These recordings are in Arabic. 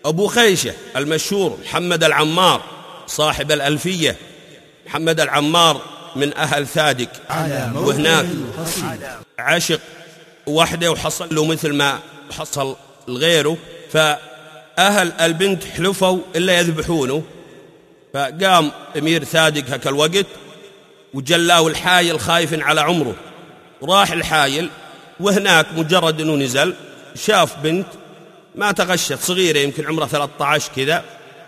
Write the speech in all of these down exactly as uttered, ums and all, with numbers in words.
أبو خيشة المشهور محمد العمار صاحب الألفية. محمد العمار من أهل ثادق، وهناك عشق وحده وحصل له مثل ما حصل غيره، فأهل البنت حلفوا إلا يذبحونه، فقام أمير ثادق هك الوقت وجلاه الحايل خايف على عمره، راح الحايل، وهناك مجرد أنه نزل شاف بنت ما تغشت صغيرة يمكن عمرها ثلاثة عشر كذا،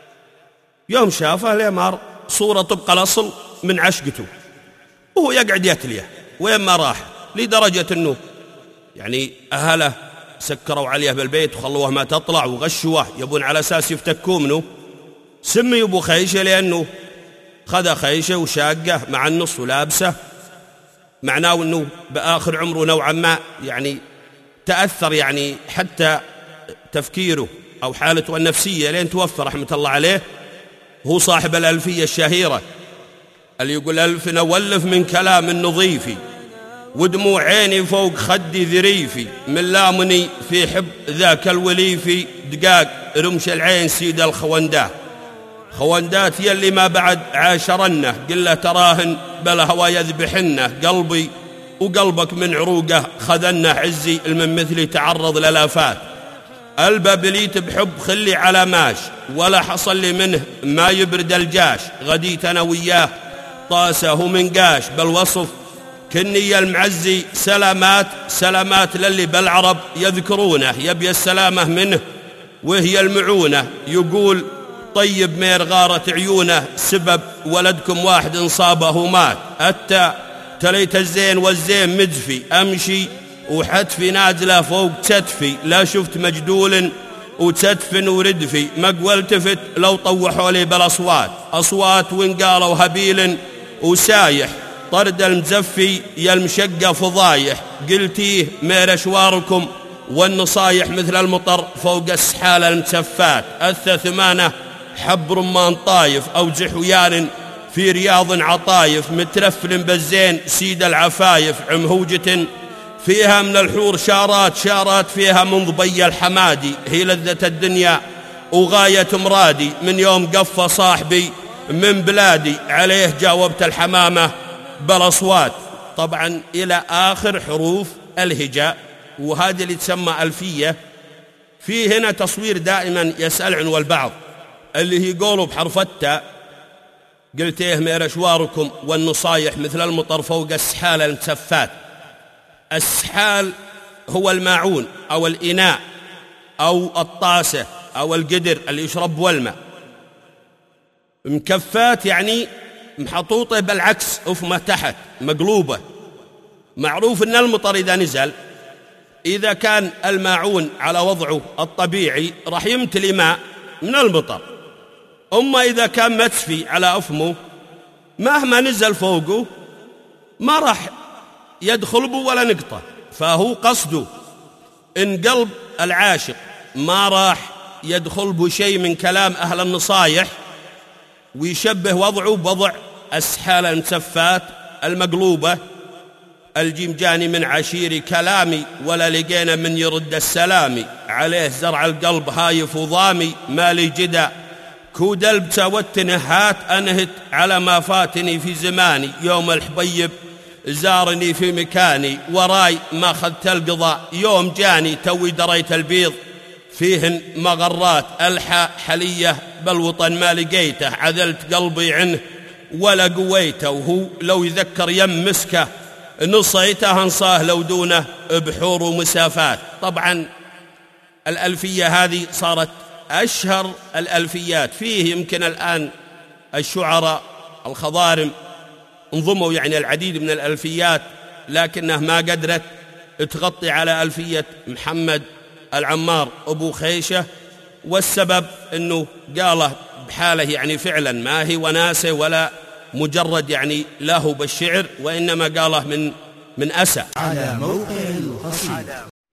يوم شافها اليمار صورة طبق الأصل من عشقته، وهو يقعد يتليه وين ما راح، لدرجة أنه يعني أهله سكروا عليه بالبيت وخلوه ما تطلع وغشوه يبون على أساس يفتكوا منه. سمي أبو خيشة لأنه خذ خيشة وشاقه مع النص ولابسه، معناه أنه بآخر عمره نوعا ما يعني تأثر، يعني حتى تفكيره أو حالته النفسية لين توفى رحمة الله عليه. هو صاحب الألفية الشهيرة اللي يقول: ألف نولف من كلام النظيفي ودموع عيني فوق خدي ذريفي، من لامني في حب ذاك الوليفي، دقاق رمش العين سيد الخونداه، خوندات يلي ما بعد عاشرنه، قل تراهن بلا هوا يذبحنه، قلبي وقلبك من عروقه خذنه، عزي المن مثلي تعرض للافات، الباب ليت بحب خلي على ماش، ولا حصل لي منه ما يبرد الجاش، غديت انا وياه طاسه من قاش، بالوصف كني المعزي سلامات سلامات للي بالعرب يذكرونه، يبي السلامه منه وهي المعونه، يقول طيب مير غارت عيونه، سبب ولدكم واحد انصابه مات، أتى تليت الزين والزين مدفي، أمشي وحتفي نازلة فوق تتفي، لا شفت مجدول وتدفن وردفي، مقوى التفت لو طوحوا لي بالأصوات، أصوات وانقالوا هبيل وسايح، طرد المزفي يا المشقة فضايح، قلتيه مير أشواركم والنصايح مثل المطر فوق السحال المتسفات، أثى ثمانة حب رمان طايف، أوجح ويان في رياض عطايف، مترفل بالزين سيد العفايف، عمهوجة فيها من الحور شارات شارات، فيها من ضبي الحمادي، هي لذة الدنيا وغاية مرادي، من يوم قف صاحبي من بلادي، عليه جاوبت الحمامة بالأصوات. طبعا إلى آخر حروف الهجاء، وهذه اللي تسمى ألفية. في هنا تصوير دائما يسأل عنه البعض، اللي هي قولوا بحرف التاء، قلتيه مير أشواركم والنصايح مثل المطر فوق السحال المتسفات. السحال هو الماعون أو الإناء أو الطاسة أو القدر اللي يشرب والماء، مكفات يعني محطوطة بالعكس أفمة تحت مقلوبة. معروف أن المطر إذا نزل، إذا كان الماعون على وضعه الطبيعي راح يمتلي ماء من المطر، أما إذا كان متفي على أفمه مهما نزل فوقه ما راح يدخل به ولا نقطة، فهو قصده إن قلب العاشق ما راح يدخل به شيء من كلام أهل النصايح، ويشبه وضعه بوضع السحال المتسفات المقلوبة. الجيم جاني من عشير كلامي، ولا لقينا من يرد السلامي، عليه زرع القلب هايف وضامي، مالي جدا كودلبت والتنهات، أنهت على ما فاتني في زماني، يوم الحبيب زارني في مكاني، وراي ما خذت القضاء يوم جاني، توي دريت البيض فيهن مغرات، ألحى حلية بالوطن ما لقيته، عذلت قلبي عنه ولا قويته، وهو لو يذكر يم مسكه نصيته، انصاه لو دونه بحور ومسافات. طبعا الألفية هذه صارت أشهر الألفيات، فيه يمكن الآن الشعراء الخضارم انضموا يعني العديد من الألفيات، لكنها ما قدرت تغطي على ألفية محمد العمار أبو خيشة، والسبب أنه قاله بحاله يعني فعلا ما هي وناسة ولا مجرد يعني له بالشعر، وإنما قاله من من أسى. على موقع القصيد.